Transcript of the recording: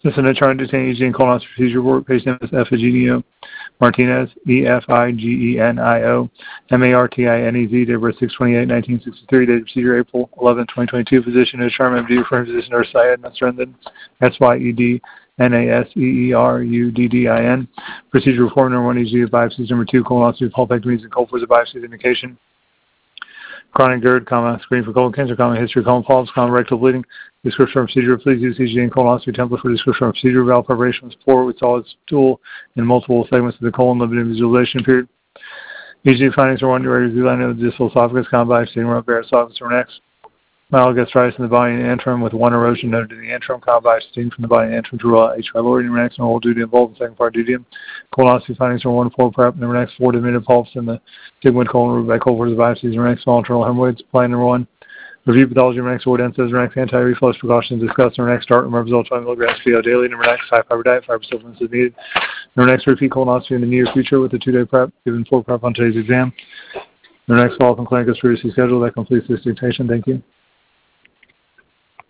This is an attorney detaining EG and colonoscopy procedure report. Patient name is Efigenio Martinez, Efigenio Martinez, date of birth 6/28/1963, date of procedure April 11, 2022. Physician is Sharma MD, referring physician Nurse Syed Nasruddin, SYED Procedure reform number 1, EG of biopsies. Number 2, colonoscopy, pulpectomies, and colon for biopsies indication. Chronic GERD, screening for colon cancer, history of colon polyps, rectal bleeding. Description of procedure. Please use EG and colonoscopy template for description of procedure. Valve preparation was poor with solid stool in multiple segments of the colon, limited visualization period. EG findings are 1, irregular line of the distal esophagus, biopsy, bare esophagus or next. Mild gastritis in the body and antrum with 1 erosion noted in the antrum, biopsy from the body and antrum to rule out H. pylori, number next, no whole duty involved in second part duodenum. Colonoscopy findings are 1, 4 prep, number next, 4 diminutive polyps in the sigmoid colon removed by colon for the biopsies, number next, small internal hemorrhoids, plan number 1. Review pathology, number next, void ensys, number next, anti-reflux precautions discussed, number next, start, remember result 20 milligrams PO daily, number next, high fiber diet, fiber supplements is needed. Number next, repeat colonoscopy in the near future with a 2-day prep, given 4 prep on today's exam. Number next, follow-up in clinic as previously scheduled. That completes this dictation. Thank you.